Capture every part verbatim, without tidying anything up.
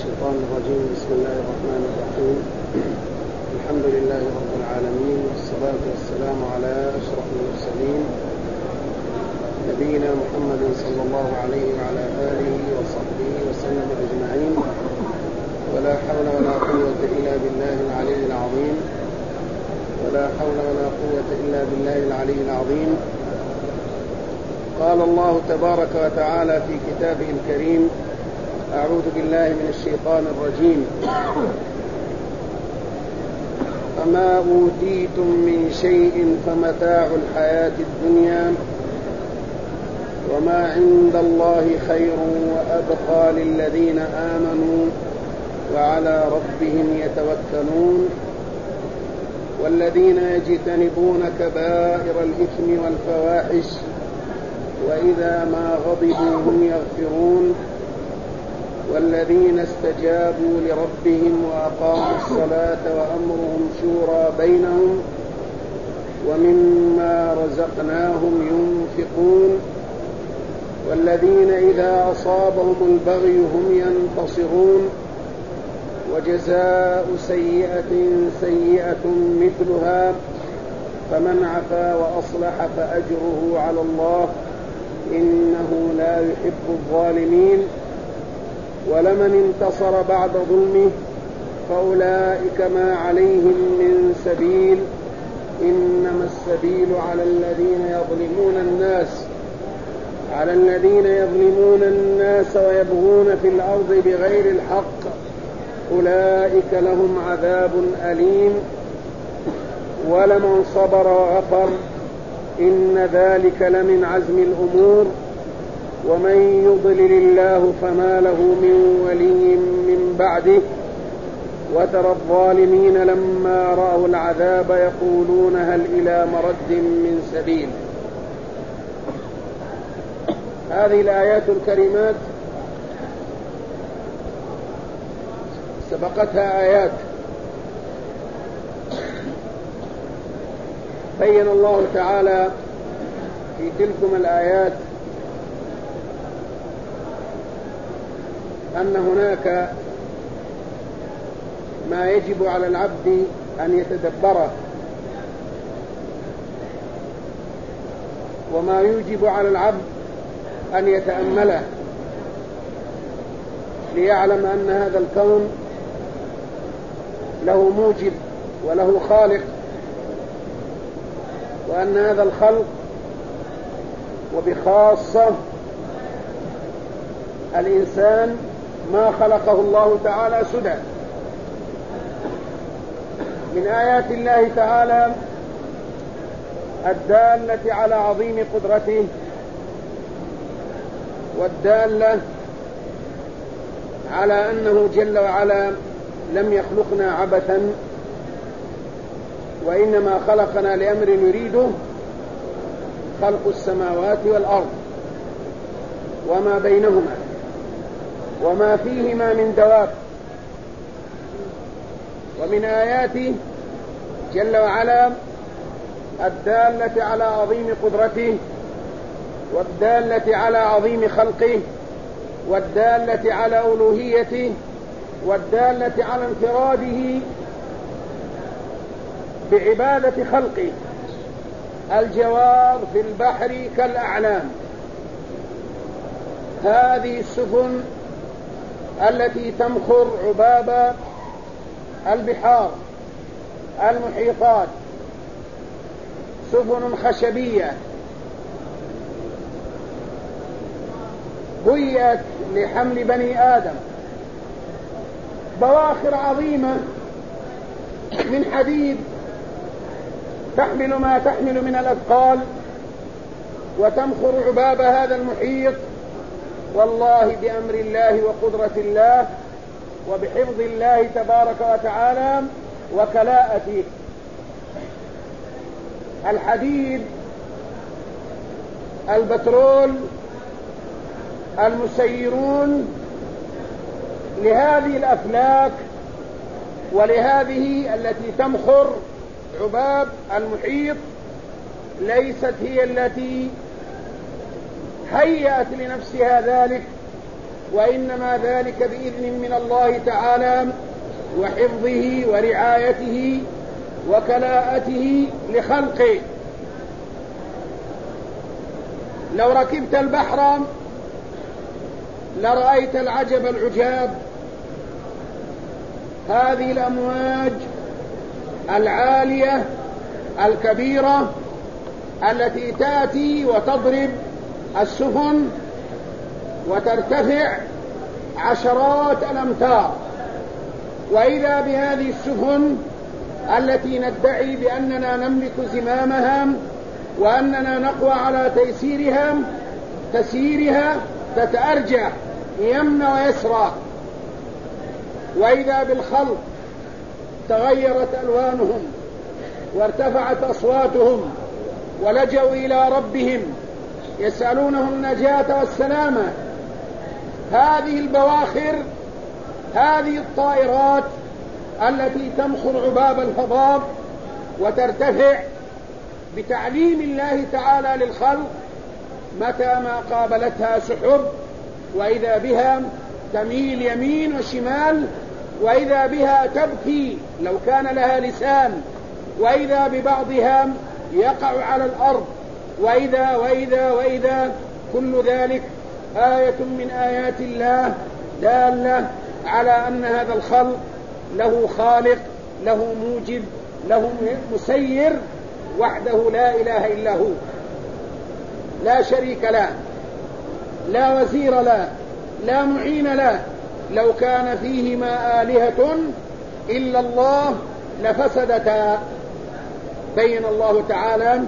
الشيطان الرجيم. بسم الله الرحمن الرحيم. الحمد لله رب العالمين، والصلاة والسلام على أشرف المرسلين نبينا محمد صلى الله عليه وعلى آله وصحبه وسلم أجمعين، ولا حول ولا قوة إلا بالله العلي العظيم ولا حول ولا قوة إلا بالله العلي العظيم. قال الله تبارك وتعالى في كتابه الكريم: أعوذ بالله من الشيطان الرجيم. فما أوتيتم من شيء فمتاع الحياة الدنيا وما عند الله خير وأبقى للذين آمنوا وعلى ربهم يتوكلون والذين يجتنبون كبائر الإثم والفواحش وإذا ما غضبوا هم يغفرون والذين استجابوا لربهم وأقاموا الصلاة وأمرهم شورى بينهم ومما رزقناهم ينفقون والذين إذا أصابهم البغي هم ينتصرون وجزاء سيئة سيئة مثلها فمن عفا وأصلح فأجره على الله إنه لا يحب الظالمين ولمن انتصر بعد ظلمه فأولئك ما عليهم من سبيل إنما السبيل على الذين يظلمون الناس على الذين يظلمون الناس ويبغون في الأرض بغير الحق أولئك لهم عذاب أليم ولمن صبر وغفر إن ذلك لمن عزم الأمور ومن يضلل الله فما له من ولي من بعده وترى الظالمين لما رأوا العذاب يقولون هل إلى مرد من سبيل. هذه الآيات الكريمات سبقتها آيات بين الله تعالى في تلكم الآيات أن هناك ما يجب على العبد أن يتدبره وما يجب على العبد أن يتأمله ليعلم أن هذا الكون له موجب وله خالق، وأن هذا الخلق وبخاصة الإنسان ما خلقه الله تعالى سدى. من آيات الله تعالى الدالة على عظيم قدرته والدالة على أنه جل وعلا لم يخلقنا عبثا وإنما خلقنا لأمر يريده، خلق السماوات والأرض وما بينهما وما فيهما من دواب. ومن آياته جل وعلا الدالة على عظيم قدرته والدالة على عظيم خلقه والدالة على ألوهيته والدالة على انفراده بعبادة خلقه الجوار في البحر كالأعلام. هذه السفن التي تمخر عباب البحار المحيطات سفن خشبية هيئت لحمل بني آدم، بواخر عظيمة من حديد تحمل ما تحمل من الأثقال وتمخر عباب هذا المحيط، والله بأمر الله وقدرة الله وبحفظ الله تبارك وتعالى وكلاءته. الحديد، البترول، المسيرون لهذه الأفلاك ولهذه التي تمخر عباب المحيط ليست هي التي هيأت لنفسها ذلك، وإنما ذلك بإذن من الله تعالى وحفظه ورعايته وكلاءته لخلقه. لو ركبت البحر لرأيت العجب العجاب، هذه الأمواج العالية الكبيرة التي تأتي وتضرب السفن وترتفع عشرات الأمتار، وإذا بهذه السفن التي ندعي بأننا نملك زمامها وأننا نقوى على تيسيرها تسييرها تتأرجح يمنى ويسرى، وإذا بالخلق تغيرت ألوانهم وارتفعت أصواتهم ولجوا إلى ربهم يسألونه النجاة والسلامة. هذه البواخر، هذه الطائرات التي تمخر عباب الفضاء وترتفع بتعليم الله تعالى للخلق، متى ما قابلتها سحب وإذا بها تميل يمين وشمال، وإذا بها تبكي لو كان لها لسان، وإذا ببعضها يقع على الأرض، وإذا وإذا وإذا كل ذلك آية من آيات الله دالة على أن هذا الخلق له خالق، له موجب، له مسير وحده لا إله إلا هو، لا شريك له، لا وزير له، لا معين له. لو كان فيهما آلهة إلا الله لفسدتا. بين الله تعالى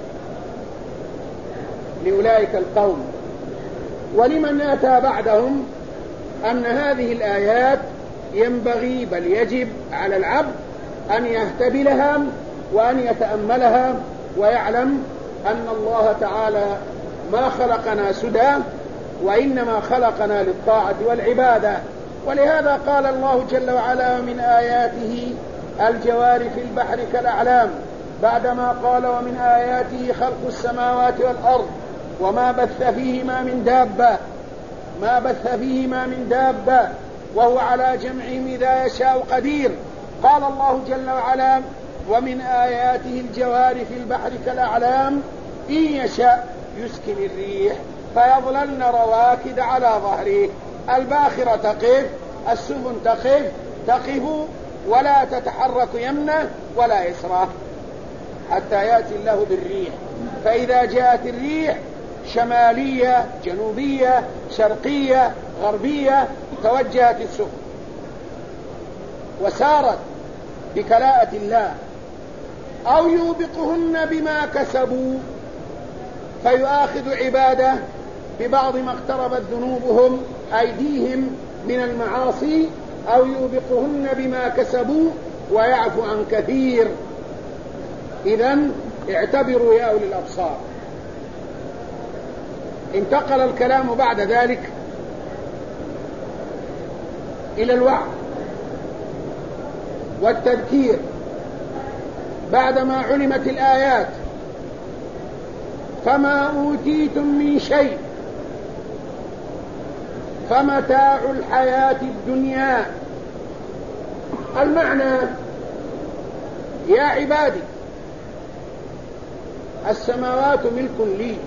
لأولئك القوم ولمن أتى بعدهم أن هذه الآيات ينبغي بل يجب على العبد أن يهتبلها وأن يتأملها ويعلم أن الله تعالى ما خلقنا سدى، وإنما خلقنا للطاعة والعبادة. ولهذا قال الله جل وعلا: ومن آياته الجوار في البحر كالأعلام، بعدما قال: ومن آياته خلق السماوات والأرض وما بث فيهما من دابة ما بث فيهما من دابة وهو على جمعهم إذا يشاء قدير. قال الله جل وعلا: ومن آياته الجوار في البحر كالأعلام إن يشاء يسكن الريح فيظللن رواكد على ظهره، الباخرة تقف، السفن تقف تقف ولا تتحرك يمنه ولا يسره حتى يأتي الله بالريح. فإذا جاءت الريح شمالية جنوبية شرقية غربية توجهت السفن وسارت بكلاءة الله، أو يوبقهن بما كسبوا فيؤاخذ عباده ببعض ما اقتربت ذنوبهم أيديهم من المعاصي، أو يوبقهن بما كسبوا ويعفو عن كثير. إذن اعتبروا يا أولي الأبصار. انتقل الكلام بعد ذلك إلى الوعظ والتذكير بعدما علمت الآيات. فما أوتيتم من شيء فمتاع الحياة الدنيا. المعنى: يا عبادي السماوات ملك لي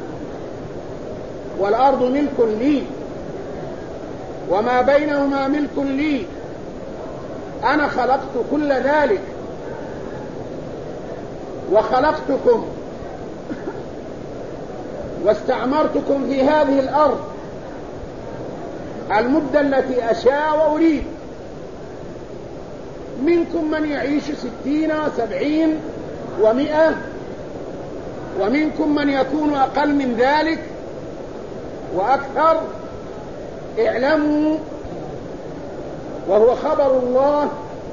والأرض ملك لي وما بينهما ملك لي، أنا خلقت كل ذلك وخلقتكم واستعمرتكم في هذه الأرض المدة التي أشاء وأريد. منكم من يعيش ستين وسبعين ومئة، ومنكم من يكون أقل من ذلك وأكثر. اعلموا، وهو خبر الله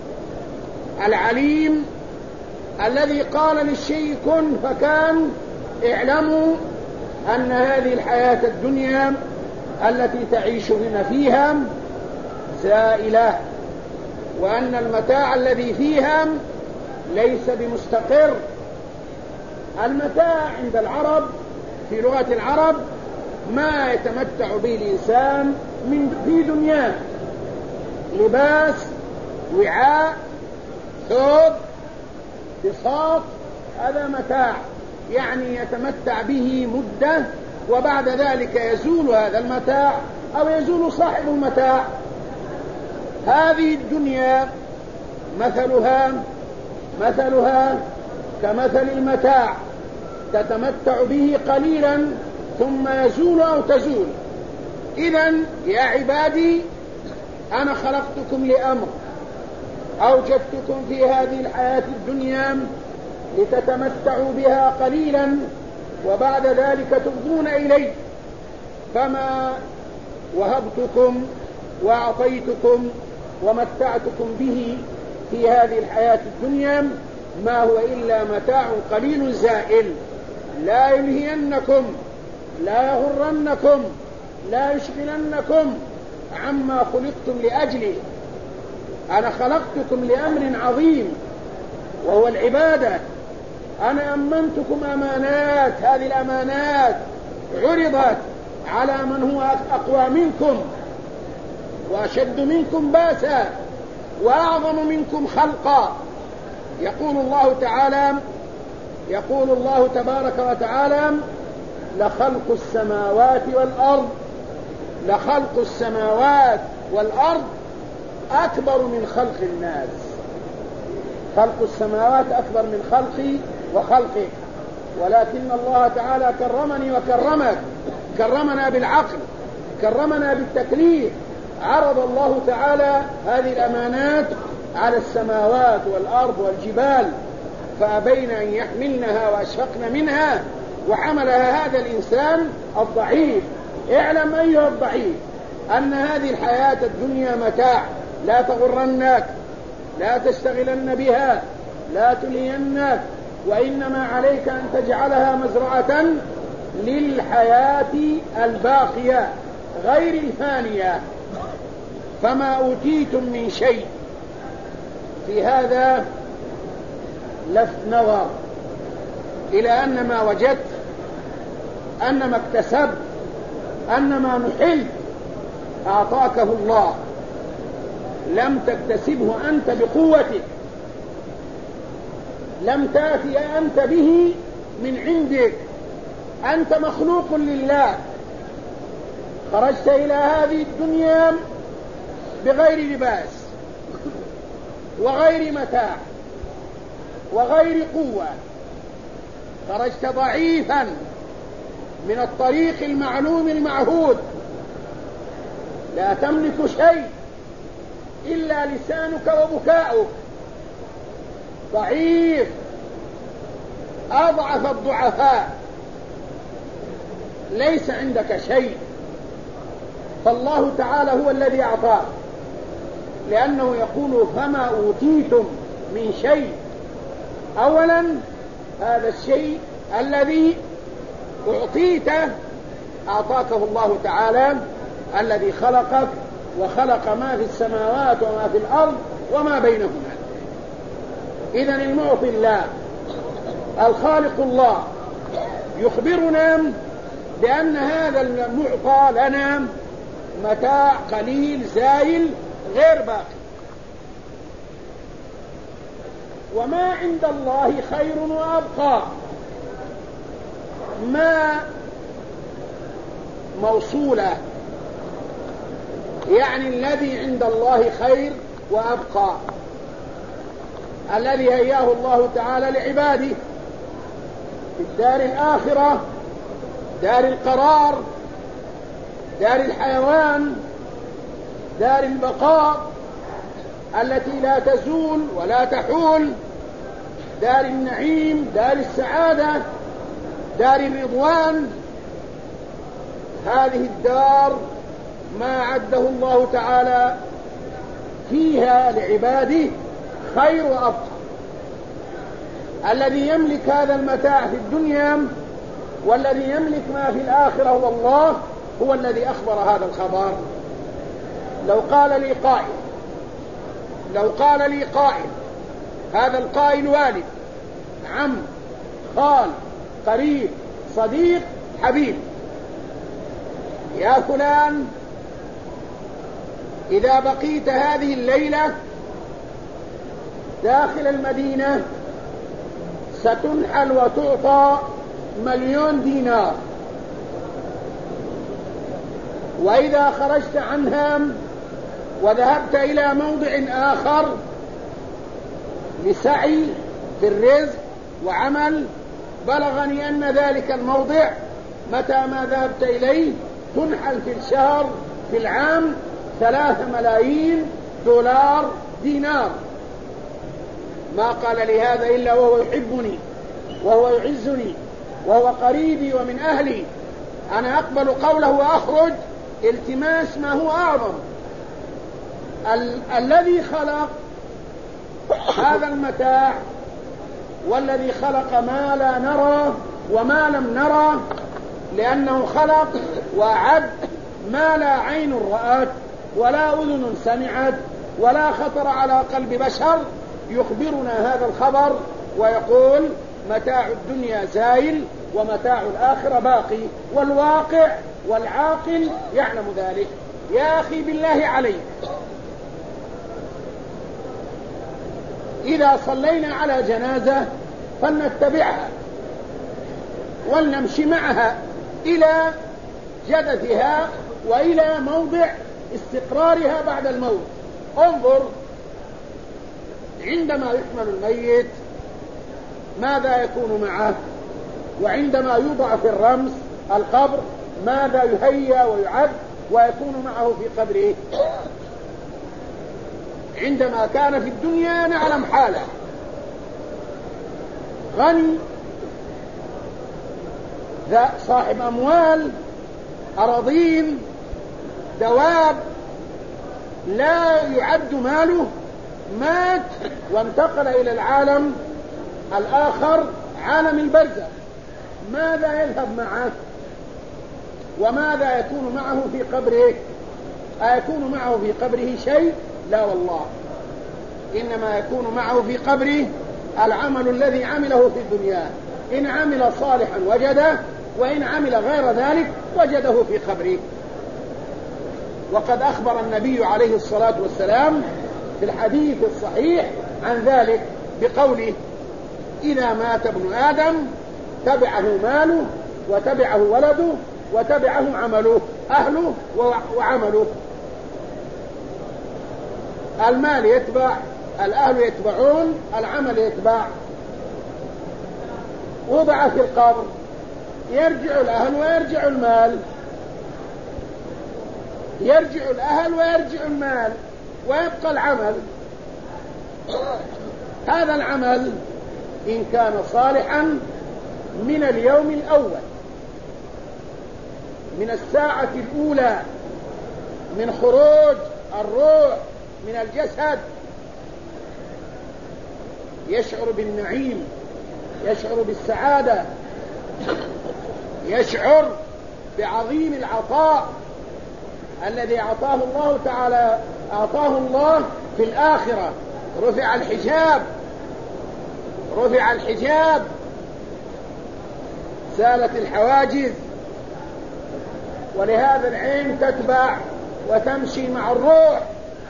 العليم الذي قال للشيء كن فكان. اعلموا أن هذه الحياة الدنيا التي تعيشون فيها زائلة، وأن المتاع الذي فيها ليس بمستقر. المتاع عند العرب في لغة العرب ما يتمتع به الإنسان من في دنياه، لباس، وعاء، ثوب، بساط، هذا متاع، يعني يتمتع به مدة وبعد ذلك يزول هذا المتاع أو يزول صاحب المتاع. هذه الدنيا مثلها مثلها كمثل المتاع، تتمتع به قليلا ثم يزول أو تزول. إذن يا عبادي أنا خلقتكم لأمر، أوجدتكم في هذه الحياة الدنيا لتتمتعوا بها قليلا وبعد ذلك تفضون إلي، فما وهبتكم وأعطيتكم ومتعتكم به في هذه الحياة الدنيا ما هو إلا متاع قليل زائل، لا يلهينكم، لا يغرنكم، لا يشغلنكم عما خلقتم لأجله. أنا خلقتكم لأمر عظيم وهو العبادة. أنا أمنتكم أمانات، هذه الأمانات عرضت على من هو أقوى منكم وأشد منكم باسا وأعظم منكم خلقا. يقول الله تعالى يقول الله تبارك وتعالى: لخلق السماوات والأرض لخلق السماوات والأرض أكبر من خلق الناس. خلق السماوات أكبر من خلقي وخلقك، ولكن الله تعالى كرمني وكرمك، كرمنا بالعقل، كرمنا بالتكليف. عرض الله تعالى هذه الأمانات على السماوات والأرض والجبال فأبين أن يحملنها وأشفقن منها وحملها هذا الإنسان الضعيف. اعلم أيها الضعيف أن هذه الحياة الدنيا متاع، لا تغرنك، لا تشتغلن بها، لا تلينك، وإنما عليك أن تجعلها مزرعة للحياة الباقية غير الفانية. فما أوتيتم من شيء، في هذا لفت نظر إلى أن ما وجدت، أن ما اكتسبت، أن ما نحلت أعطاكه الله، لم تكتسبه أنت بقوتك، لم تأتي أنت به من عندك، أنت مخلوق لله. خرجت إلى هذه الدنيا بغير لباس وغير متاع وغير قوة، خرجت ضعيفا من الطريق المعلوم المعهود، لا تملك شيء إلا لسانك وبكاؤك، ضعيف أضعف الضعفاء، ليس عندك شيء. فالله تعالى هو الذي أعطاك، لأنه يقول: فما أوتيتم من شيء. أولا هذا الشيء الذي أعطيته أعطاكه الله تعالى الذي خلقك وخلق ما في السماوات وما في الأرض وما بينهما. إذن المعطي الله، الخالق الله، يخبرنا بأن هذا المعطى لنا متاع قليل زائل غير باقي، وما عند الله خير وأبقى. ما موصولة، يعني الذي عند الله خير وأبقى، الذي هياه الله تعالى لعباده في الدار الآخرة، دار القرار، دار الحيوان، دار البقاء التي لا تزول ولا تحول، دار النعيم، دار السعادة، دار الرضوان. هذه الدار ما عده الله تعالى فيها لعباده خير وأبقى. الذي يملك هذا المتاع في الدنيا والذي يملك ما في الآخرة هو الله، هو الذي أخبر هذا الخبر. لو قال لي قائل لو قال لي قائل هذا القائل والد، عم، خال، قريب، صديق، حبيب، يا فلان إذا بقيت هذه الليلة داخل المدينة ستنحل وتعطى مليون دينار، وإذا خرجت عنها وذهبت إلى موضع آخر لسعي في الرزق وعمل، بلغني أن ذلك الموضع متى ما ذهبت إليه تنحل في الشهر في العام ثلاثة ملايين دولار دينار. ما قال لي هذا إلا وهو يحبني وهو يعزني وهو قريبي ومن أهلي، أنا أقبل قوله وأخرج التماس ما هو أعظم. ال- الذي خلق هذا المتاع والذي خلق ما لا نرى وما لم نرى، لأنه خلق وأعد ما لا عين رأت ولا أذن سمعت ولا خطر على قلب بشر، يخبرنا هذا الخبر ويقول متاع الدنيا زائل ومتاع الآخرة باقي، والواقع والعاقل يعلم ذلك. يا أخي بالله عليك، إذا صلينا على جنازة فلنتبعها ولنمشي معها إلى جدثها وإلى موضع استقرارها بعد الموت. انظر عندما يحمل الميت ماذا يكون معه، وعندما يوضع في الرمز القبر ماذا يهيأ ويعد ويكون معه في قبره. عندما كان في الدنيا نعلم حاله، غني ذا صاحب أموال أراضين دواب لا يعد ماله، مات وانتقل إلى العالم الآخر عالم البرزخ، ماذا يذهب معه وماذا يكون معه في قبره؟ أيكون معه في قبره شيء؟ لا والله، إنما يكون معه في قبره العمل الذي عمله في الدنيا، إن عمل صالحا وجده، وإن عمل غير ذلك وجده في قبره. وقد أخبر النبي عليه الصلاة والسلام في الحديث الصحيح عن ذلك بقوله إذا مات ابن آدم تبعه ماله وتبعه ولده وتبعه عمله، أهله وعمله. المال يتبع، الأهل يتبعون، العمل يتبع. وضع في القبر يرجع الأهل ويرجع المال، يرجع الأهل ويرجع المال ويبقى العمل. هذا العمل إن كان صالحا من اليوم الأول، من الساعة الأولى من خروج الروح من الجسد، يشعر بالنعيم، يشعر بالسعادة، يشعر بعظيم العطاء الذي أعطاه الله تعالى، أعطاه الله في الآخرة. رفع الحجاب، رفع الحجاب، زالت الحواجز، ولهذا العين تتبع وتمشي مع الروح.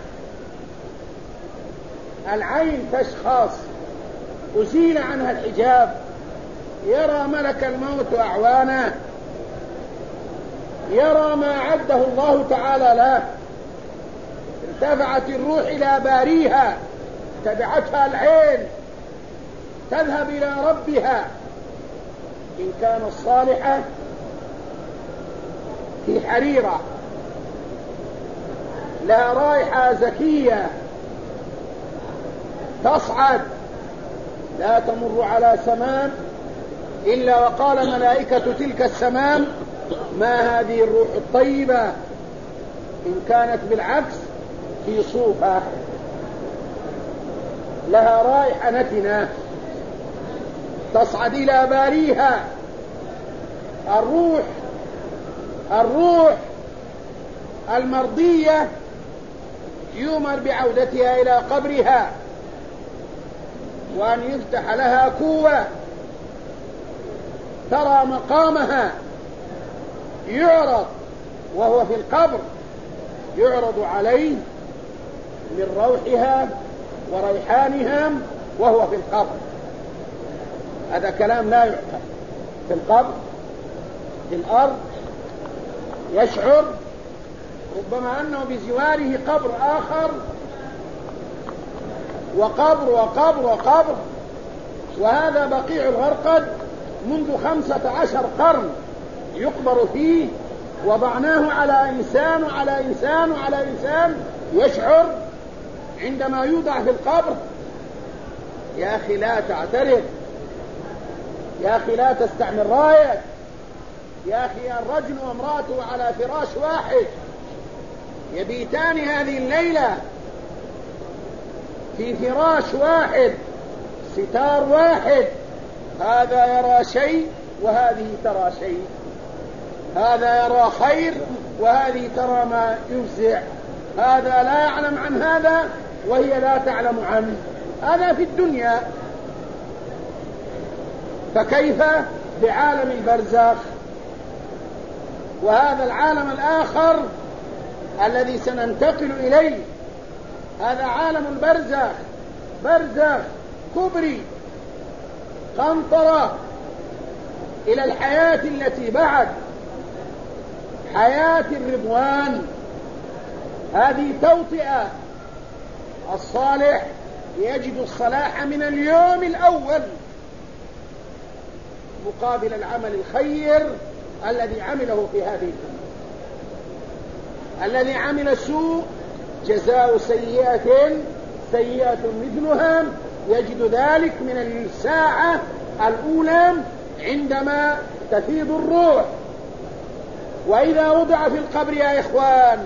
العين تشخص، أزيل عنها الحجاب، يرى ملك الموت وأعوانه، يرى ما أعده الله تعالى له. ارتفعت الروح إلى باريها، تبعتها العين، تذهب إلى ربها إن كانت صالحة في حريرة لها رائحة زكية تصعد، لا تمر على سمام إلا وقال ملائكة تلك السمام ما هذه الروح الطيبة، إن كانت بالعكس في صوفة لها رائحة نتنة تصعد إلى باريها. الروح الروح المرضية يؤمر بعودتها إلى قبرها وأن يفتح لها كوة ترى مقامها، يعرض وهو في القبر يعرض عليه من روحها وريحانها وهو في القبر. هذا كلام لا يعقل. في القبر في الأرض يشعر ربما أنه بجواره قبر آخر وقبر وقبر وقبر، وهذا بقيع الغرقد منذ خمسة عشر قرن يقبر فيه، وضعناه على إنسان وعلى إنسان وعلى إنسان يشعر عندما يوضع في القبر. يا أخي لا تعترف، يا أخي لا تستعمل رايك، يا أخي الرجل وامرأته على فراش واحد يبيتان هذه الليلة في فراش واحد ستار واحد، هذا يرى شيء وهذه ترى شيء، هذا يرى خير وهذه ترى ما يفزع، هذا لا يعلم عن هذا وهي لا تعلم عنه. هذا في الدنيا، فكيف بعالم البرزخ؟ وهذا العالم الآخر الذي سننتقل إليه، هذا عالم البرزخ، برزخ كبري قنطرة إلى الحياة التي بعد حياة الرضوان. هذه توطئة. الصالح يجد الصلاح من اليوم الأول مقابل العمل الخير الذي عمله في هذه الدنيا. الذي عمل سوء جزاء سيئة سيئة مثلها، يجد ذلك من الساعة الأولى عندما تفيض الروح. وإذا وضع في القبر يا إخوان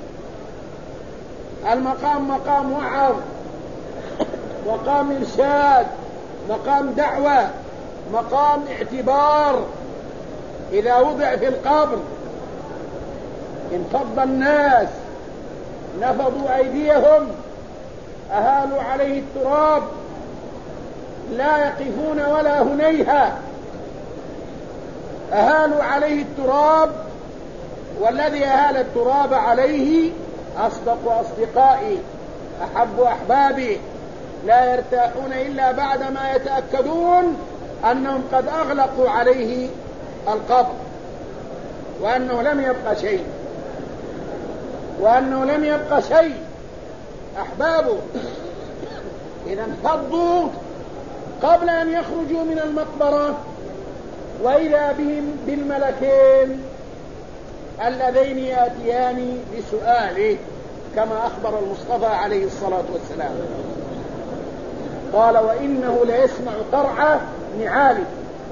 المقام مقام وعظ، مقام إرشاد، مقام دعوة، مقام اعتبار. إذا وضع في القبر انفض الناس، نفضوا أيديهم، أهالوا عليه التراب، لا يقفون ولا هنيها، أهالوا عليه التراب. والذي أهال التراب عليه أصدق أصدقائي، أحب أحبابي، لا يرتاحون إلا بعدما يتأكدون أنهم قد أغلقوا عليه القبر وأنه لم يبقى شيء، وأنه لم يبقى شيء. أحبابه إذا انفضوا قبل أن يخرجوا من المقبرة، وإذا بهم بالملكين اللذين يأتيان بسؤاله كما أخبر المصطفى عليه الصلاة والسلام. قال وإنه ليسمع قرع نعالهم،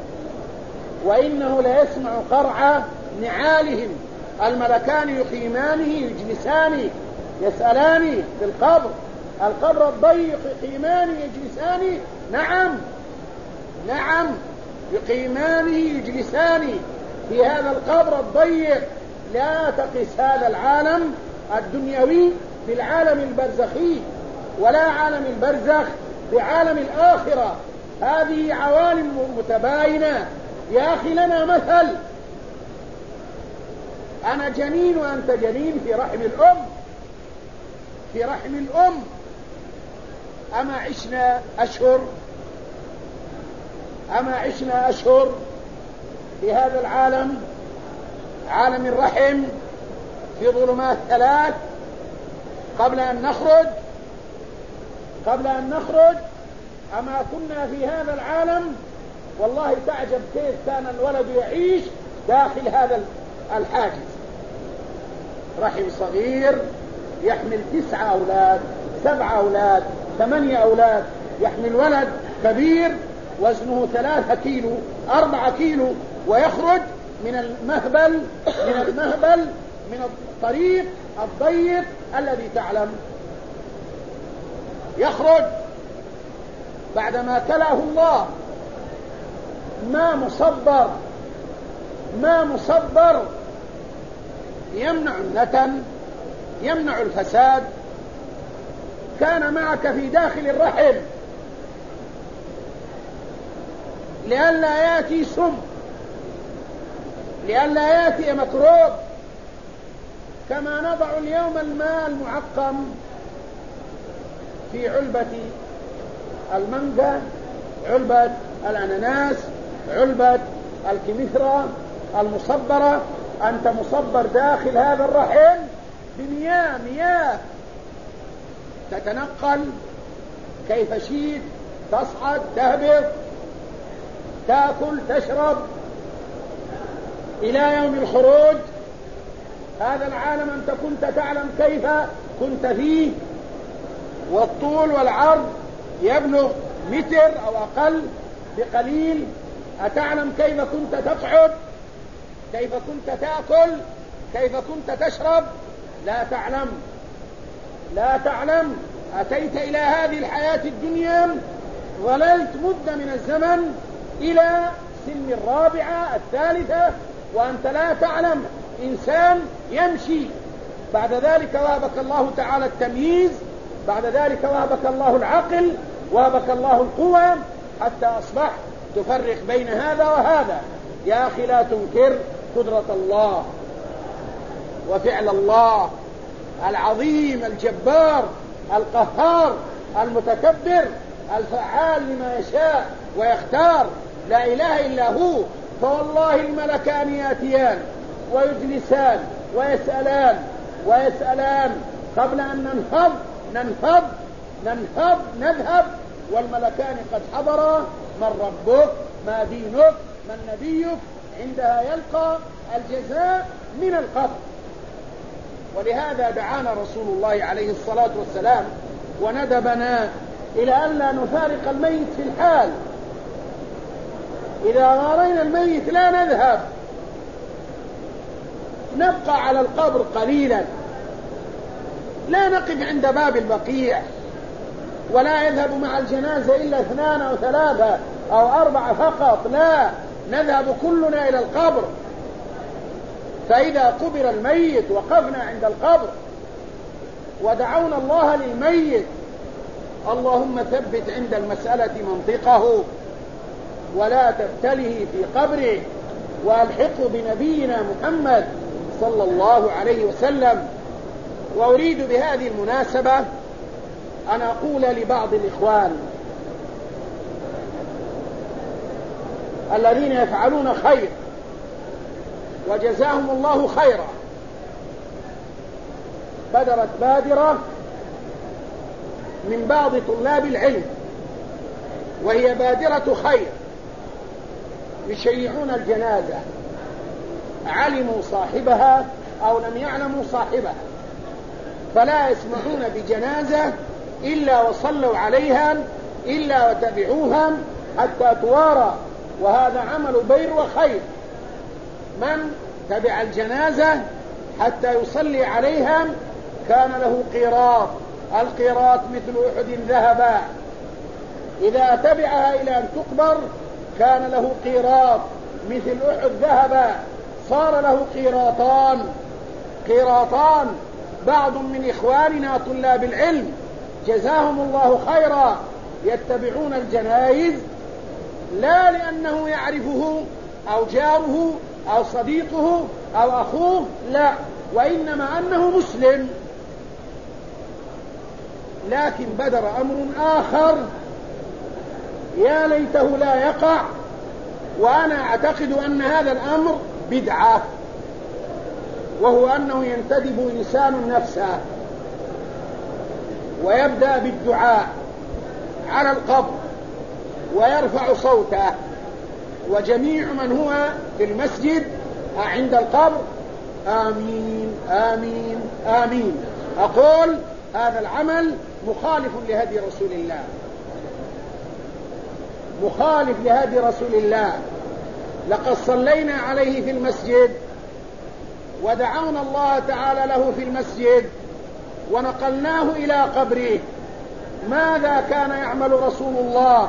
وإنه ليسمع قرع نعالهم. الملكان يقيمانه يجلسان يسألان في القبر، القبر الضيق، يقيمان يجلسان. نعم نعم يقيمانه يجلسان في هذا القبر الضيق. لا تقس هذا العالم الدنيوي بالعالم البرزخي، ولا عالم البرزخ بعالم الآخرة. هذه عوالم متباينة. يا أخي لنا مثل، أنا جنين وأنت جنين في رحم الأم، في رحم الأم. أما عشنا أشهر أما عشنا أشهر في هذا العالم، عالم الرحم، في ظلمات ثلاث قبل أن نخرج قبل أن نخرج أما كنا في هذا العالم؟ والله تعجب كيف كان الولد يعيش داخل هذا الحاجز. رحم صغير يحمل تسعة أولاد، سبعة أولاد، ثمانية أولاد. يحمل ولد كبير وزنه ثلاثة كيلو، أربعة كيلو، ويخرج من المهبل من المهبل من الطريق الضيق الذي تعلم. يخرج بعدما كلاه الله، ما مصبر ما مصبر يمنع النتن، يمنع الفساد. كان معك في داخل الرحم لئلا يأتي سم، لئلا يأتي مكروب، كما نضع اليوم الماء المعقم في علبة المانجا، علبة الأناناس، علبة الكمثرى المصبرة، أنت مصبر داخل هذا الرحم بمياه، مياه تتنقل كيف شئت، تصعد، تهبط، تأكل، تشرب إلى يوم الخروج. هذا العالم أنت كنت تعلم كيف كنت فيه، والطول والعرض يبلغ متر أو أقل بقليل. أتعلم كيف كنت تقعد، كيف كنت تأكل، كيف كنت تشرب؟ لا تعلم، لا تعلم. أتيت إلى هذه الحياة الدنيا، ظللت مدة من الزمن إلى سن الرابعة الثالثة وأنت لا تعلم. إنسان يمشي، بعد ذلك وهبك الله تعالى التمييز، بعد ذلك وهبك الله العقل، وهبك الله القوة، حتى أصبحت تفرق بين هذا وهذا. يا أخي لا تنكر قدرة الله وفعل الله العظيم الجبار القهار المتكبر الفعال لما يشاء ويختار، لا إله إلا هو. فوالله الملكان ياتيان ويجلسان ويسألان ويسألان قبل أن ننهض ننهض ننهض نذهب، والملكان قد حضرا: من ربك، ما دينك، من نبيك. عندها يلقى الجزاء من القبر. ولهذا دعانا رسول الله عليه الصلاة والسلام وندبنا إلى أن لا نفارق الميت في الحال. إذا رأينا الميت لا نذهب، نبقى على القبر قليلا، لا نقف عند باب البقيع، ولا يذهب مع الجنازة إلا اثنان أو ثلاثة أو أربعة فقط، لا، نذهب كلنا إلى القبر. فإذا قبر الميت وقفنا عند القبر ودعونا الله للميت: اللهم ثبت عند المسألة منطقه ولا تبتله في قبره، والحقه بنبينا محمد صلى الله عليه وسلم. وأريد بهذه المناسبة أن أقول لبعض الإخوان الذين يفعلون خير وجزاهم الله خيرا، بدرت بادرة من بعض طلاب العلم وهي بادرة خير، يشيعون الجنازة، علموا صاحبها أو لم يعلموا صاحبها، فلا يسمعون بجنازة إلا وصلوا عليها إلا وتبعوها حتى توارى، وهذا عمل بير وخير. من تبع الجنازة حتى يصلي عليها كان له قيراط، القيراط مثل أحد ذهبا. إذا تبعها إلى أن تقبر كان له قيراط مثل أحد ذهبا، صار له قيراطان قيراطان. بعض من إخواننا طلاب العلم جزاهم الله خيرا يتبعون الجنائز لا لأنه يعرفه أو جاره أو صديقه أو أخوه، لا، وإنما أنه مسلم. لكن بدر أمر آخر يا ليته لا يقع، وأنا أعتقد أن هذا الأمر بدعة، وهو أنه ينتدب إنسان نفسه ويبدأ بالدعاء على القبر ويرفع صوته، وجميع من هو في المسجد عند القبر آمين آمين آمين. أقول هذا العمل مخالف لهدي رسول الله، مخالف لهدي رسول الله. لقد صلينا عليه في المسجد ودعونا الله تعالى له في المسجد ونقلناه إلى قبره. ماذا كان يعمل رسول الله؟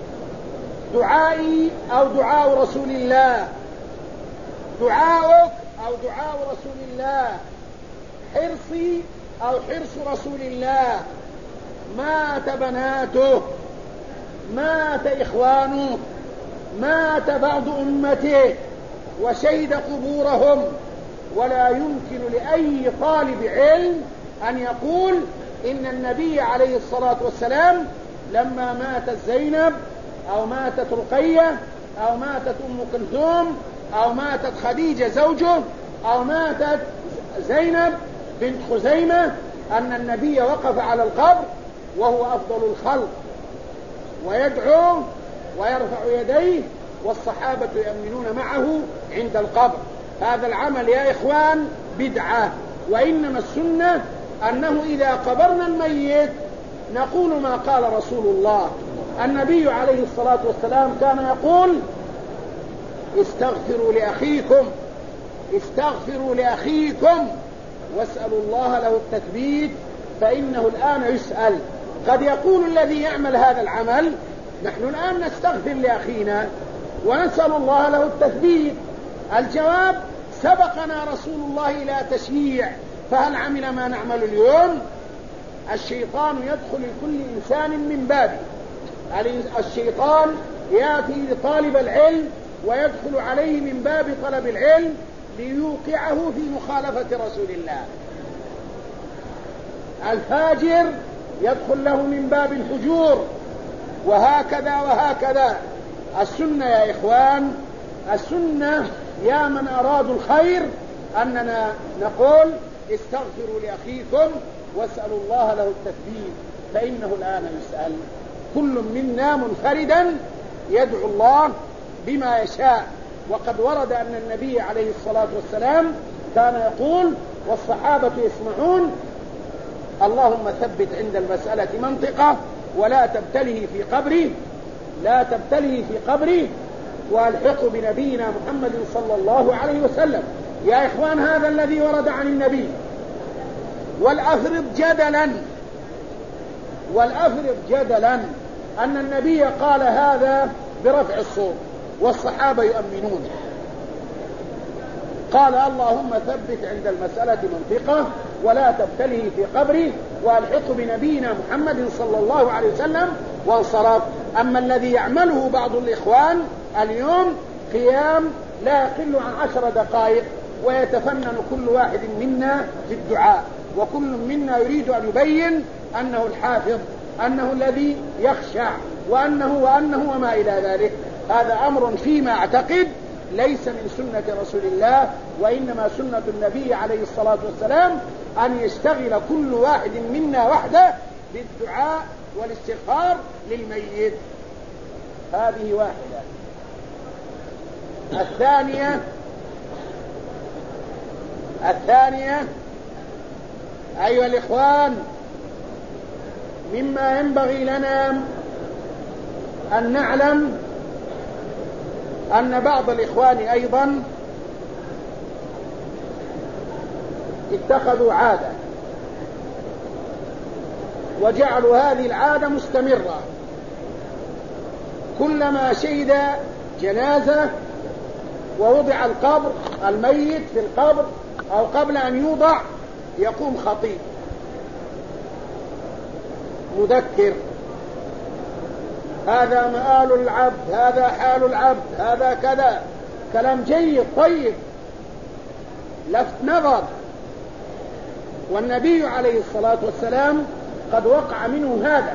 دعائي أو دعاء رسول الله؟ دعاؤك أو دعاء رسول الله؟ حرصي أو حرص رسول الله؟ مات بناته، مات إخوانه، مات بعض أمته وشهد قبورهم، ولا يمكن لأي طالب علم أن يقول إن النبي عليه الصلاة والسلام لما ماتت زينب أو ماتت رقية أو ماتت أم كلثوم أو ماتت خديجة زوجه أو ماتت زينب بنت خزيمة أن النبي وقف على القبر وهو أفضل الخلق ويدعو ويرفع يديه والصحابة يؤمنون معه عند القبر. هذا العمل يا إخوان بدعة، وإنما السنة أنه إذا قبرنا الميت نقول ما قال رسول الله. النبي عليه الصلاة والسلام كان يقول استغفروا لأخيكم استغفروا لأخيكم واسألوا الله له التثبيت فإنه الآن يسأل. قد يقول الذي يعمل هذا العمل نحن الآن نستغفر لأخينا ونسأل الله له التثبيت. الجواب سبقنا رسول الله إلى تشييع، فهل عمل ما نعمل اليوم؟ الشيطان يدخل لكل إنسان من بابه. الشيطان يأتي لطالب العلم ويدخل عليه من باب طلب العلم ليوقعه في مخالفة رسول الله. الفاجر يدخل له من باب الفجور، وهكذا وهكذا. السنة يا إخوان، السنة يا من أرادوا الخير أننا نقول استغفروا لأخيكم واسألوا الله له التثبيت فإنه الآن يسأل. كل منا منفردا يدعو الله بما يشاء. وقد ورد أن النبي عليه الصلاة والسلام كان يقول والصحابة يسمعون اللهم ثبت عند المسألة منطقة ولا تبتله في قبري لا تبتله في قبري والحق بنبينا محمد صلى الله عليه وسلم. يا إخوان هذا الذي ورد عن النبي. والأفرض جدلا والأفرض جدلا أن النبي قال هذا برفع الصوت والصحابة يؤمنون، قال اللهم ثبت عند المسألة منطقة ولا تبتله في قبري والحق بنبينا محمد صلى الله عليه وسلم وانصرف. أما الذي يعمله بعض الإخوان اليوم قيام لا يقل عن عشر دقائق ويتفنن كل واحد منا في الدعاء، وكل منا يريد أن يبين أنه الحافظ أنه الذي يخشع وأنه وأنه وما إلى ذلك. هذا أمر فيما أعتقد ليس من سنة رسول الله، وإنما سنة النبي عليه الصلاة والسلام أن يشتغل كل واحد منا وحده بالدعاء والاستغفار للميت. هذه واحدة. الثانية الثانية أيها الإخوان، مما ينبغي لنا أن نعلم أن بعض الإخوان أيضا اتخذوا عادة وجعلوا هذه العادة مستمرة. كلما شهد جنازة ووضع القبر الميت في القبر أو قبل أن يوضع يقوم خطيب مذكر هذا مآل العبد هذا حال العبد هذا كذا، كلام جيد طيب لفت نظر. والنبي عليه الصلاة والسلام قد وقع منه هذا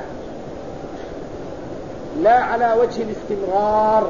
لا على وجه الاستمرار.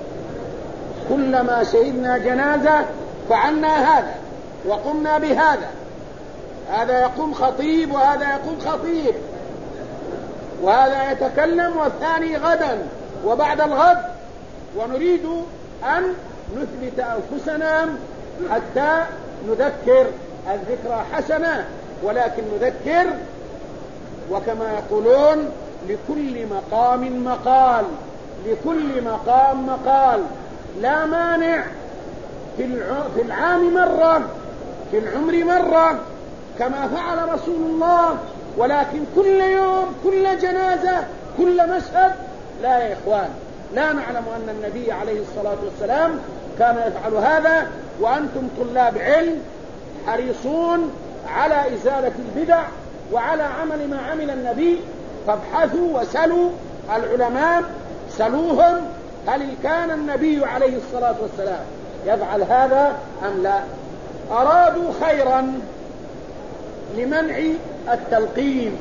كلما شهدنا جنازة فعلنا هذا وقمنا بهذا، هذا يقوم خطيب وهذا يقوم خطيب، وهذا يتكلم والثاني غدا وبعد الغد. ونريد أن نثبت أنفسنا حتى نذكر. الذكرى حسنة ولكن نذكر، وكما يقولون لكل مقام مقال لكل مقام مقال. لا مانع في العام مرة في العمر مرة كما فعل رسول الله، ولكن كل يوم كل جنازة كل مشهد لا يا إخوان. لا نعلم أن النبي عليه الصلاة والسلام كان يفعل هذا، وأنتم طلاب علم حريصون على إزالة البدع وعلى عمل ما عمل النبي، فابحثوا وسلوا العلماء، سلوهم هل كان النبي عليه الصلاة والسلام يفعل هذا أم لا. أرادوا خيرا لمنع التلقين،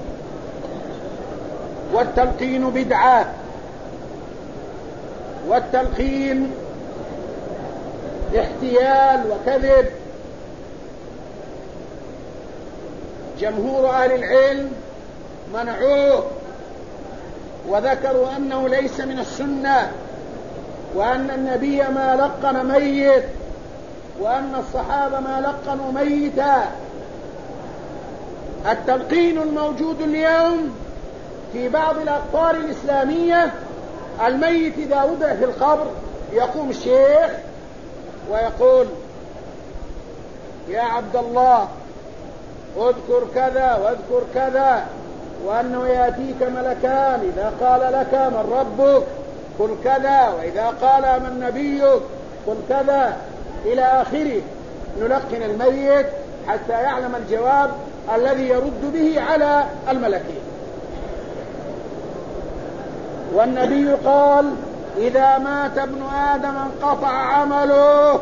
والتلقين بدعة، والتلقين احتيال وكذب. جمهور أهل العلم منعوه وذكروا أنه ليس من السنة، وأن النبي ما لقن ميت، وأن الصحابة ما لقنوا ميتا. التلقين الموجود اليوم في بعض الأقطار الإسلامية، الميت إذا وضع في القبر يقوم الشيخ ويقول: يا عبد الله اذكر كذا واذكر كذا، وأنه يأتيك ملكان، إذا قال لك من ربك قل كذا، وإذا قال من نبيك قل كذا، إلى آخره. نلقن الميت حتى يعلم الجواب الذي يرد به على الملكين. والنبي قال: إذا مات ابن آدم انقطع عمله.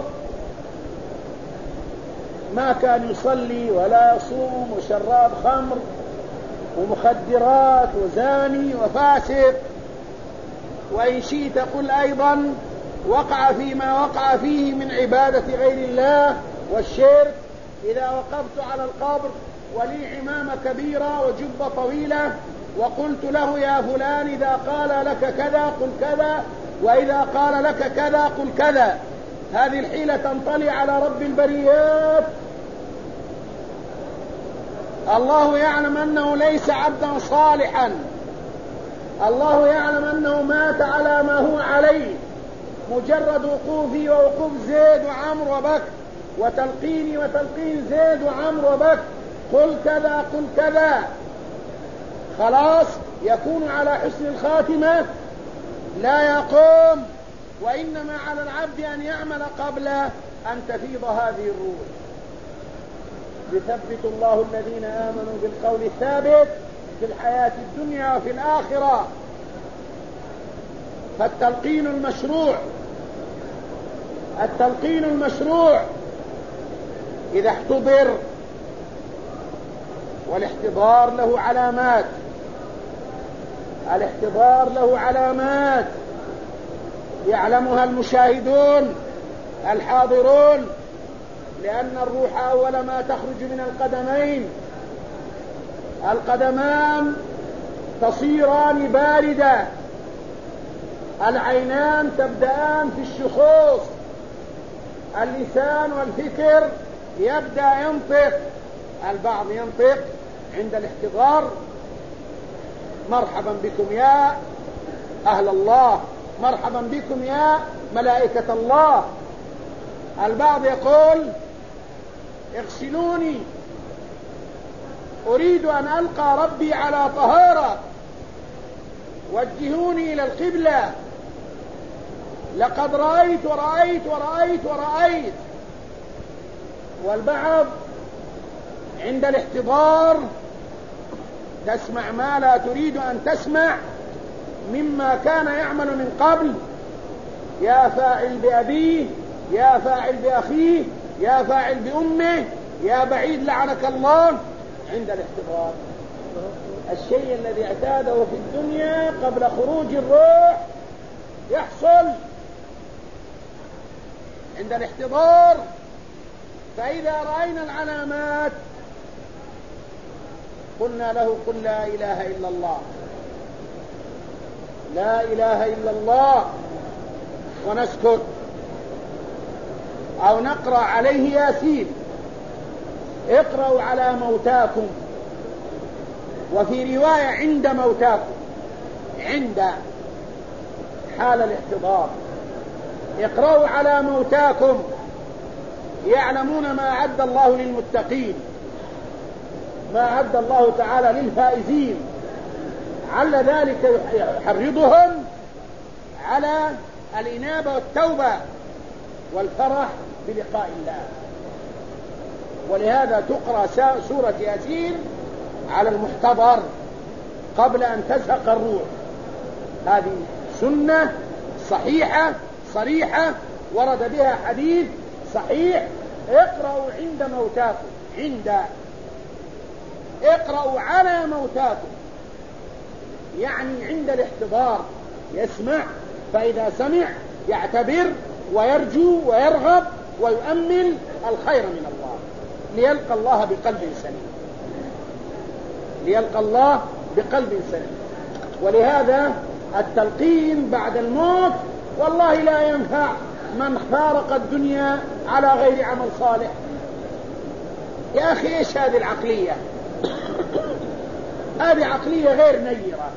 ما كان يصلي ولا يصوم وشراب خمر ومخدرات وزاني وفاسق. وإن شئت قل أيضا وقع فيما وقع فيه من عبادة غير الله والشرك. إذا وقفت على القبر ولي عمامة كبيرة وجبة طويلة وقلت له: يا فلان إذا قال لك كذا قل كذا، وإذا قال لك كذا قل كذا، هذه الحيلة تنطلي على رب البريات. الله يعلم أنه ليس عبدا صالحا، الله يعلم أنه مات على ما هو عليه، مجرد وقوفي ووقوف زيد وعمر وبكر وتلقيني وتلقين زيد وعمر وبكر، قل كذا قل كذا، خلاص يكون على حسن الخاتمة، لا يقوم. وإنما على العبد أن يعمل قبل أن تفيض هذه الروح. يثبت الله الذين آمنوا بالقول الثابت في الحياة الدنيا وفي الآخرة. فالتلقين المشروع، التلقين المشروع إذا احتضر، والاحتضار له علامات، الاحتضار له علامات يعلمها المشاهدون الحاضرون، لأن الروح أول ما تخرج من القدمين، القدمان تصيران باردة، العينان تبدأان في الشخوص، اللسان والفكر يبدأ ينطق. البعض ينطق عند الاحتضار: مرحبا بكم يا أهل الله، مرحبا بكم يا ملائكة الله. البعض يقول: اغسلوني، أريد أن ألقى ربي على طهارة، وجهوني إلى القبلة، لقد رأيت ورأيت ورأيت ورأيت. والبعض عند الاحتضار تسمع ما لا تريد أن تسمع مما كان يعمل من قبل: يا فاعل بأبيه، يا فاعل بأخيه، يا فاعل بأمه، يا بعيد لعنك الله. عند الاحتضار الشيء الذي اعتاده في الدنيا قبل خروج الروح يحصل عند الاحتضار. فإذا رأينا العلامات قلنا له: قل لا إله إلا الله، لا إله إلا الله، ونسكت، أو نقرأ عليه ياسين: اقرأوا على موتاكم. وفي رواية: عند موتاكم، عند حال الاحتضار، اقرأوا على موتاكم يعلمون ما أعد الله للمتقين، ما أعد الله تعالى للفائزين. عل ذلك يحرضهم على الإنابة والتوبة والفرح بلقاء الله. ولهذا تقرأ سورة ياسين على المحتضر قبل أن تزهق الروح. هذه سنة صحيحة صريحة ورد بها حديث صحيح اقرأوا عند موتاكم، عند اقرأوا على موتاكم، يعني عند الاحتضار يسمع، فإذا سمع يعتبر ويرجو ويرغب ويؤمل الخير من الله ليلقى الله بقلب سليم، ليلقى الله بقلب سليم. ولهذا التلقين بعد الموت والله لا ينفع من فارق الدنيا على غير عمل صالح. يا أخي إيش هذه العقلية؟ هذه عقلية غير نيرة.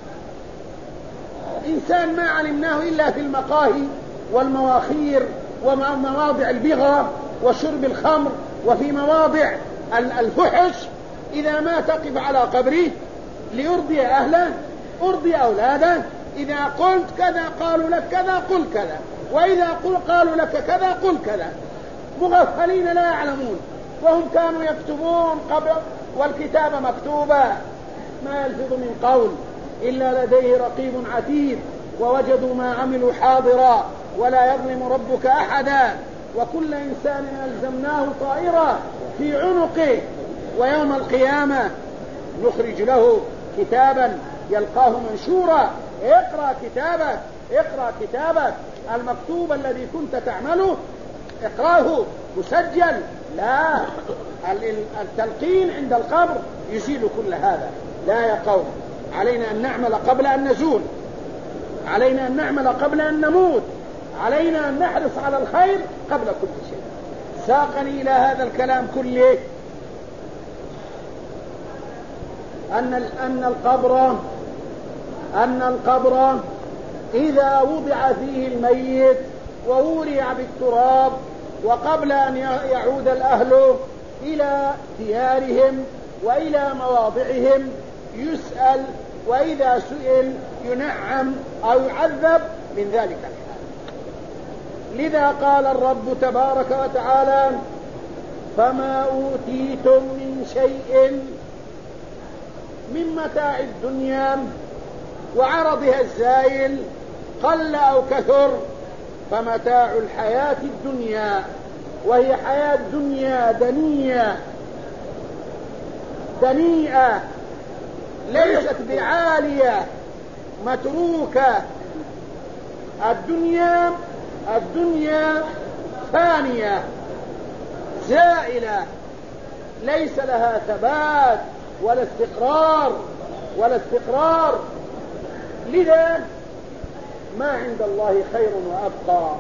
إنسان ما علمناه إلا في المقاهي والمواخير ومواضع البغى وشرب الخمر وفي مواضع الفحش. إذا ما تقف على قبره ليرضي أهله أرضي أولاده، إذا قلت كذا قالوا لك كذا قل كذا، وإذا قل قالوا لك كذا قل كذا. مغفلين لا يعلمون، وهم كانوا يكتبون قبل والكتاب مكتوبة، ما يلفظ من قول إلا لديه رقيب عتيد، ووجدوا ما عملوا حاضرا ولا يظلم ربك أحدا، وكل إنسان ألزمناه طائرا في عنقه، ويوم القيامة نخرج له كتابا يلقاه منشورا، اقرأ كتابك اقرأ كتابك المكتوب الذي كنت تعمله اقرأه مسجل. لا، التلقين عند القبر يزيل كل هذا. لا يا قوم، علينا أن نعمل قبل أن نزول، علينا أن نعمل قبل أن نموت، علينا أن نحرص على الخير قبل كل شيء. ساقني إلى هذا الكلام كله أن أن القبر أن القبر إذا وضع فيه الميت وورع بالتراب وقبل أن يعود الأهل إلى ديارهم وإلى مواضعهم يسأل، وإذا سئل ينعم أو يعذب من ذلك الحال. لذا قال الرب تبارك وتعالى: فما أوتيتم من شيء من متاع الدنيا وعرضها الزائل قل أو كثر فمتاع الحياة الدنيا، وهي حياة دنيا دنية دنيئة ليست بعالية متروكة. الدنيا الدنيا فانية زائلة ليس لها ثبات ولا استقرار ولا استقرار. لذا ما عند الله خير وأبقى.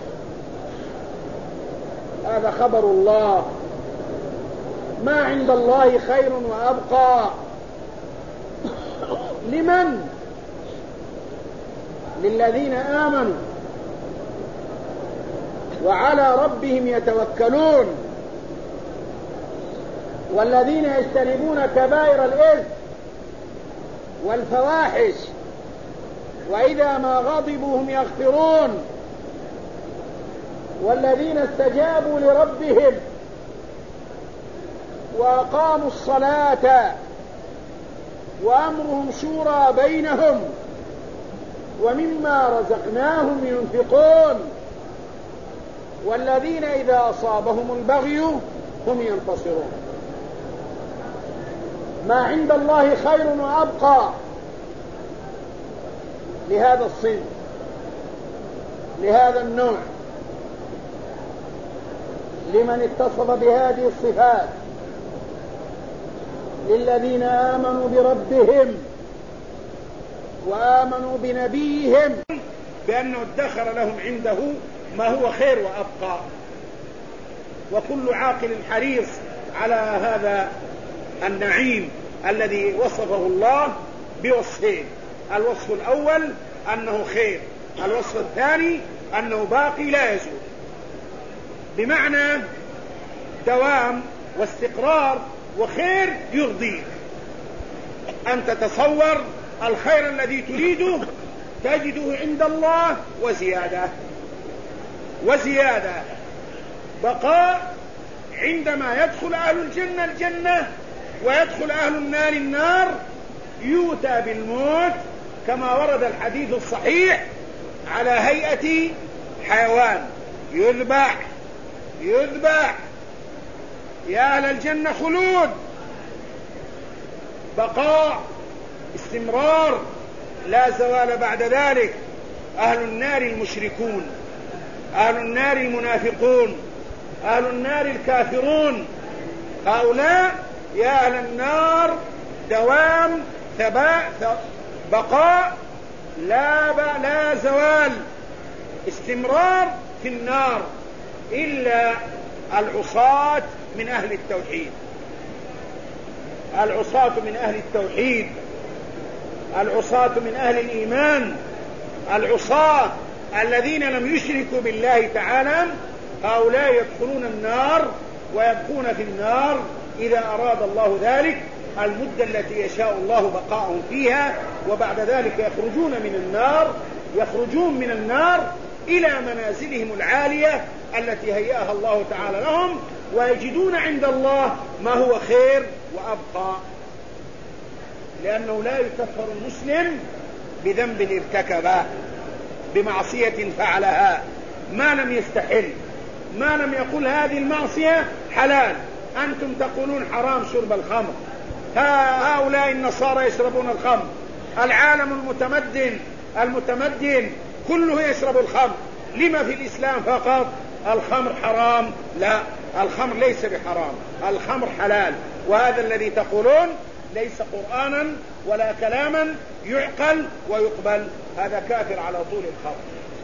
هذا خبر الله، ما عند الله خير وأبقى. لمن؟ للذين آمنوا وعلى ربهم يتوكلون، والذين يجتنبون كبائر الإثم والفواحش وإذا ما غضبوا هم يغفرون، والذين استجابوا لربهم وأقاموا الصلاة وأمرهم شورى بينهم ومما رزقناهم ينفقون، والذين إذا أصابهم البغي هم ينتصرون. ما عند الله خير وأبقى لهذا الصنف، لهذا النوع، لمن اتصف بهذه الصفات، للذين آمنوا بربهم وآمنوا بنبيهم بأنه ادخر لهم عنده ما هو خير وأبقى. وكل عاقل حريص على هذا النعيم الذي وصفه الله بوصفين: الوصف الأول أنه خير، الوصف الثاني أنه باقي لا يزول، بمعنى دوام واستقرار وخير يرضيك. أن تتصور الخير الذي تريده تجده عند الله وزيادة وزيادة. بقاء عندما يدخل أهل الجنة الجنة ويدخل أهل النار النار، يؤتى بالموت كما ورد الحديث الصحيح على هيئة حيوان، يذبح يذبح يا أهل الجنة خلود، بقاء، استمرار، لا زوال بعد ذلك. أهل النار المشركون، أهل النار المنافقون، أهل النار الكافرون، هؤلاء يا أهل النار دوام، ثبات، بقاء، لا, لا زوال، استمرار في النار، إلا العصاة من أهل التوحيد، العصاة من أهل التوحيد، العصاة من أهل الإيمان، العصاة الذين لم يشركوا بالله تعالى، هؤلاء يدخلون النار ويبقون في النار إذا أراد الله ذلك المدة التي يشاء الله بقاءهم فيها، وبعد ذلك يخرجون من النار، يخرجون من النار إلى منازلهم العالية التي هيأها الله تعالى لهم، ويجدون عند الله ما هو خير وأبقى، لأنه لا يكفر المسلم بذنب ارتكبه، بمعصية فعلها ما لم يستحل، ما لم يقل هذه المعصية حلال. أنتم تقولون حرام شرب الخمر، هؤلاء النصارى يشربون الخمر، العالم المتمدن المتمدن كله يشرب الخمر، لما في الإسلام فقط الخمر حرام؟ لا، الخمر ليس بحرام، الخمر حلال، وهذا الذي تقولون ليس قرآنا ولا كلاما يعقل ويقبل، هذا كافر على طول الخط،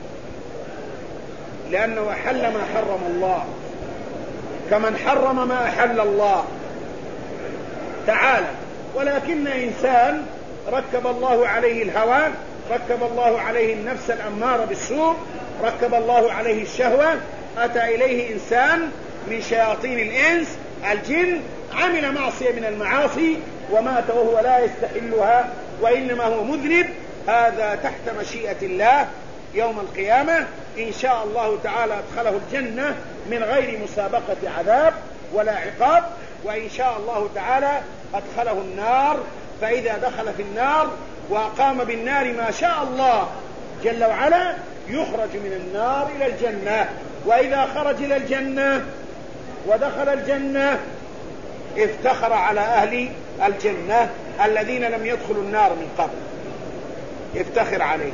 لأنه أحل ما حرم الله كمن حرم ما أحل الله تعالى. ولكن إنسان ركب الله عليه الهوى، ركب الله عليه النفس الأمارة بالسوء، ركب الله عليه الشهوة، أتى إليه إنسان من شياطين الإنس الجن، عمل معصية من المعاصي ومات وهو لا يستحلها وإنما هو مذنب، هذا تحت مشيئة الله يوم القيامة إن شاء الله تعالى أدخله الجنة من غير مسابقة عذاب ولا عقاب، وإن شاء الله تعالى أدخله النار، فإذا دخل في النار وأقام بالنار ما شاء الله جل وعلا يخرج من النار إلى الجنة، وإذا خرج إلى الجنة ودخل الجنة افتخر على أهل الجنة الذين لم يدخلوا النار من قبل، يفتخر عليه،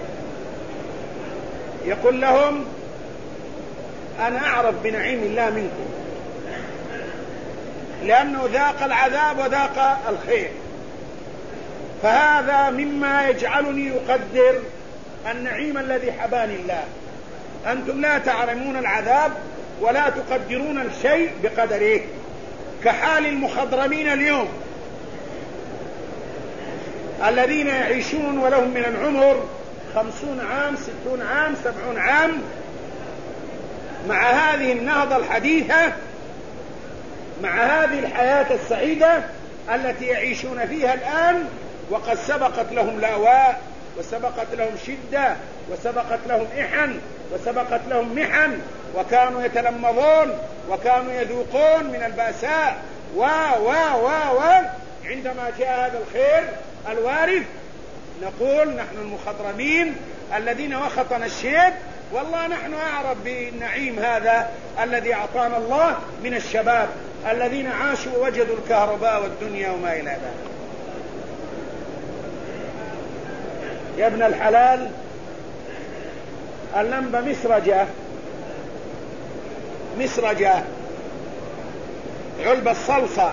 يقول لهم أنا أعرف بنعيم الله منكم، لأنه ذاق العذاب وذاق الخير، فهذا مما يجعلني أقدر النعيم الذي حباني الله. أنتم لا تعلمون العذاب ولا تقدرون الشيء بقدره، كحال المخضرمين اليوم الذين يعيشون ولهم من العمر خمسون عام، ستون عام، سبعون عام، مع هذه النهضة الحديثة، مع هذه الحياة السعيدة التي يعيشون فيها الآن، وقد سبقت لهم لاواء، وسبقت لهم شدة، وسبقت لهم إحن، وسبقت لهم محن، وكانوا يتلمذون وكانوا يذوقون من البأساء و و و و عندما جاء هذا الخير الوارث نقول نحن المخضرمين الذين وخطنا الشيب، والله نحن أعرف بالنعيم هذا الذي أعطانا الله من الشباب الذين عاشوا ووجدوا الكهرباء والدنيا وما إلى ذلك. يا ابن الحلال، اللمبة مسرجة مسرجة علبة الصلصة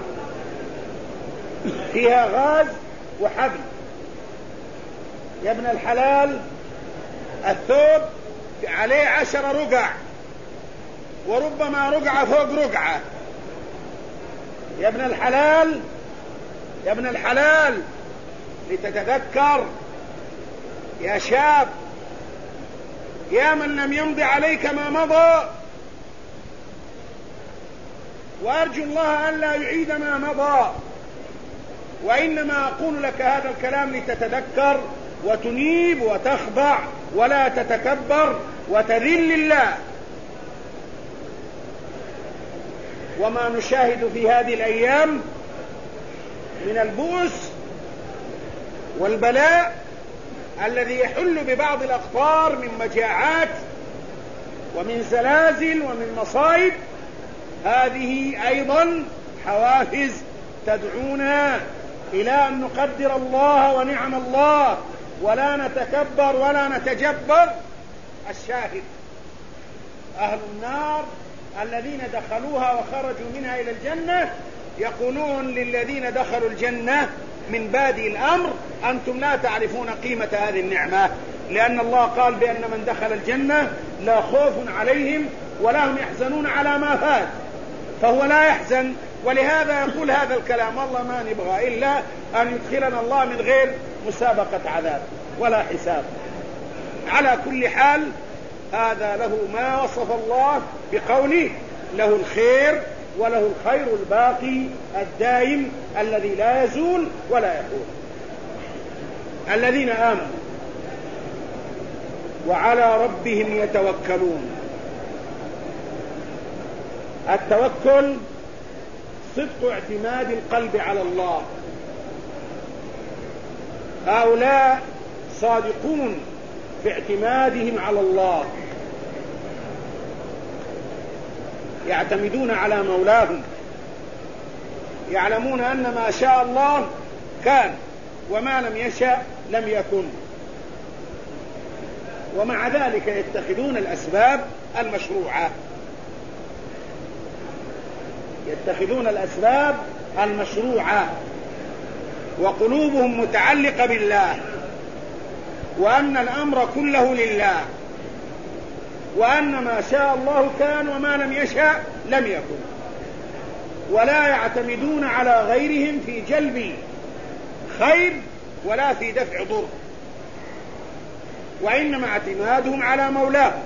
فيها غاز وحبل. يا ابن الحلال، الثوب عليه عشر رقع، وربما رقعة فوق رقعة. يا ابن الحلال، يا ابن الحلال، لتتذكر يا شاب، يا من لم يمضي عليك ما مضى، وأرجو الله أن لا يعيد ما مضى، وإنما أقول لك هذا الكلام لتتذكر وتنيب وتخضع ولا تتكبر وتذل الله. وما نشاهد في هذه الأيام من البؤس والبلاء الذي يحل ببعض الأقطار من مجاعات ومن زلازل ومن مصائب، هذه أيضا حوافز تدعونا إلى أن نقدر الله ونعم الله ولا نتكبر ولا نتجبر. الشاهد أهل النار الذين دخلوها وخرجوا منها إلى الجنة يقولون للذين دخلوا الجنة من بادئ الأمر أنتم لا تعرفون قيمة هذه النعمة، لأن الله قال بأن من دخل الجنة لا خوف عليهم ولا هم يحزنون على ما فات، فهو لا يحزن، ولهذا يقول هذا الكلام. والله ما نبغى إلا أن يدخلنا الله من غير مسابقة عذاب ولا حساب. على كل حال هذا له ما وصف الله بقوله له الخير وله الخير الباقي الدائم الذي لا يزول ولا يحول. الذين آمنوا وعلى ربهم يتوكلون. التوكل صدق اعتماد القلب على الله. هؤلاء صادقون في اعتمادهم على الله، يعتمدون على مولاهم، يعلمون أن ما شاء الله كان وما لم يشاء لم يكن، ومع ذلك يتخذون الأسباب المشروعة، يتخذون الأسباب المشروعة وقلوبهم متعلقة بالله، وأن الأمر كله لله، وأن ما شاء الله كان وما لم يشاء لم يكن، ولا يعتمدون على غيرهم في جلب خير ولا في دفع ضر، وإنما اعتمادهم على مولاهم.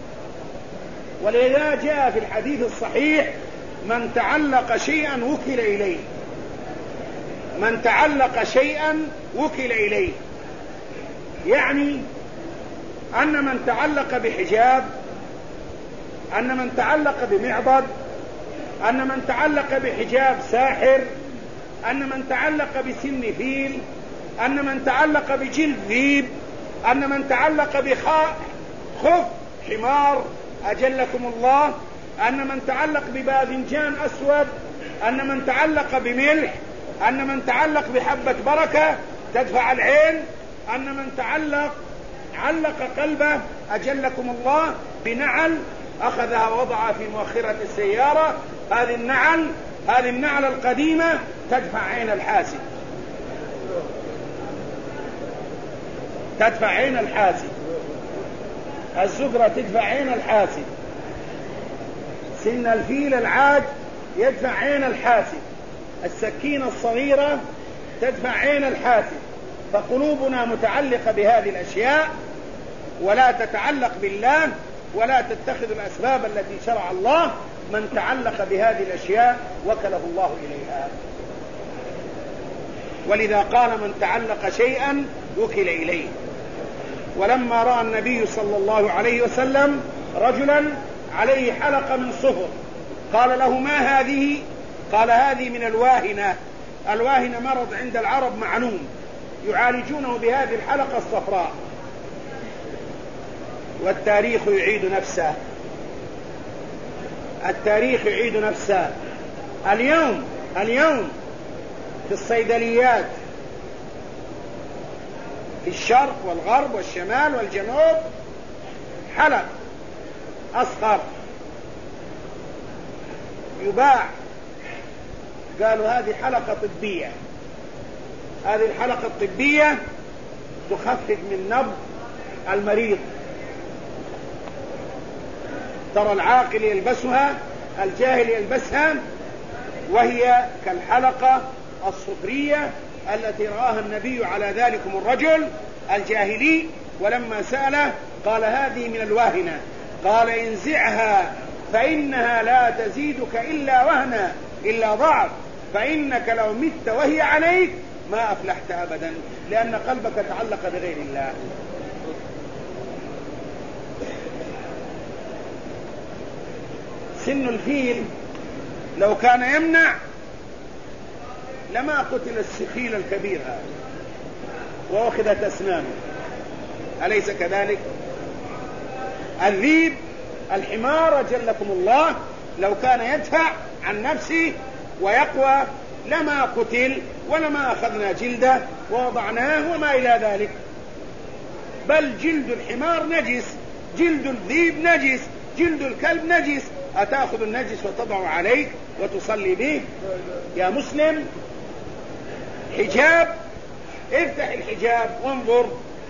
ولذا جاء في الحديث الصحيح من تعلق شيئا وكل إليه، من تعلق شيئا وكل إليه، يعني أن من تعلق بحجاب، أن من تعلق بمعبد، أن من تعلق بحجاب ساحر، أن من تعلق بسن فيل، أن من تعلق بجلد ذيب، أن من تعلق بخف حمار أجلكم الله، أن من تعلق بباذنجان أسود، أن من تعلق بملح، أن من تعلق بحبة بركة تدفع العين، أن من تعلق علق قلبه أجلكم الله بنعل أخذها ووضعها في مؤخرة السيارة، هذه النعل هذه النعل القديمة تدفع عين الحاسد، تدفع عين الحاسد، الزبرة تدفع عين الحاسد، سن الفيل العاج يدفع عين الحاسد، السكينة الصغيرة تدفع عين الحاسد. فقلوبنا متعلقة بهذه الأشياء ولا تتعلق بالله ولا تتخذ الأسباب التي شرع الله. من تعلق بهذه الأشياء وكله الله إليها. ولذا قال من تعلق شيئا وكل إليه. ولما رأى النبي صلى الله عليه وسلم رجلا عليه حلقة من صفر قال له ما هذه؟ قال هذه من الواهنة. الواهنة مرض عند العرب معلوم يعالجونه بهذه الحلقة الصفراء. والتاريخ يعيد نفسه، التاريخ يعيد نفسه. اليوم اليوم في الصيدليات في الشرق والغرب والشمال والجنوب حلق أصغر يباع، قالوا هذه حلقة طبية، هذه الحلقة الطبية تخفف من نبض المريض. ترى العاقل يلبسها، الجاهل يلبسها، وهي كالحلقة الصفرية التي رآها النبي على ذلكم الرجل الجاهلي. ولما سأله قال هذه من الواهنة. قال انزعها فإنها لا تزيدك إلا وهنا إلا ضعف، فإنك لو مت وهي عليك ما أفلحت أبدا، لأن قلبك تعلق بغير الله. سن الفيل لو كان يمنع لما قتل السخيل الكبير هذا وأخذت أسنانه، أليس كذلك؟ الذيب الحمار جلكم الله لو كان يدفع عن نفسه ويقوى لما قتل ولما أخذنا جلده ووضعناه وما إلى ذلك. بل جلد الحمار نجس، جلد الذيب نجس، جلد الكلب نجس، أتأخذ النجس وتضع عليك وتصلي به؟ يا مسلم، حجاب، افتح الحجاب وانظر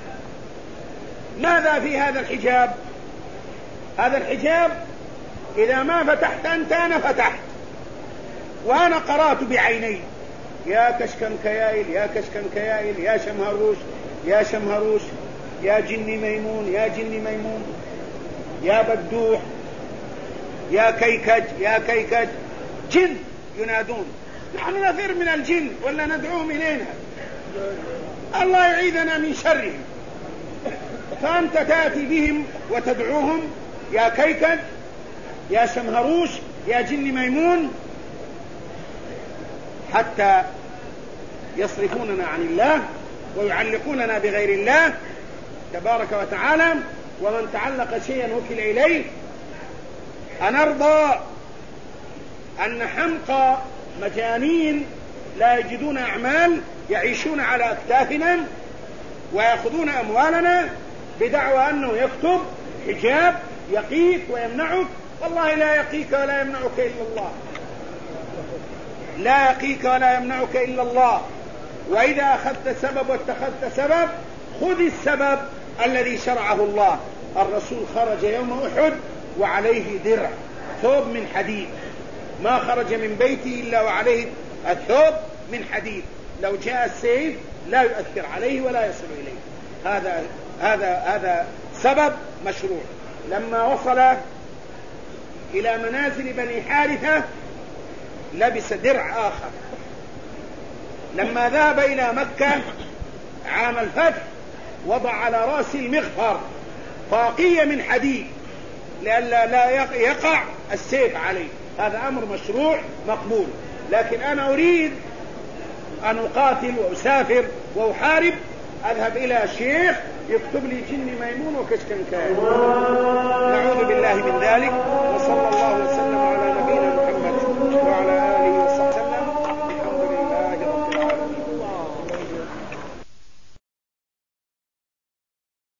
ماذا في هذا الحجاب. هذا الحجاب إذا ما فتحت أنت أنا فتحت، وأنا قرأت بعيني. يا كشكن كيائل، يا كشكن كيائل، يا شمهروش، يا شمهروش، يا جني ميمون، يا جني ميمون، يا بدوح، يا كيكج، يا كيكج، جن ينادون. نحن نفر من الجن ولا ندعوهم إلينا، الله يعيذنا من شرهم. فأنت تأتي بهم وتدعوهم يا كيكج، يا شمهروش، يا جن ميمون، حتى يصرفوننا عن الله ويعلقوننا بغير الله تبارك وتعالى. ومن تعلق شيئا وكل إليه. أنرضى أن حمقى مجانين لا يجدون أعمال يعيشون على أكتافنا ويأخذون أموالنا بدعوى أنه يكتب حجاب يقيك ويمنعك؟ والله لا يقيك ولا يمنعك إلا الله، لا يقيك ولا يمنعك إلا الله. وإذا أخذت سبب واتخذت سبب خذ السبب الذي شرعه الله. الرسول خرج يوم أحد وعليه درع ثوب من حديد، ما خرج من بيته إلا وعليه الثوب من حديد، لو جاء السيف لا يؤثر عليه ولا يصل إليه. هذا هذا هذا سبب مشروع. لما وصل إلى منازل بني حارثة لبس درع آخر. لما ذهب إلى مكة عام الفتح وضع على رأسه المغفر طاقية من حديد لئلا لا يقع السيف عليه. هذا أمر مشروع مقبول. لكن أنا أريد أن أقاتل وأسافر وأحارب، أذهب إلى شيخ يكتب لي جني ميمون وكشكن كائن. نعوذ بالله من ذلك. وصلى الله وسلم على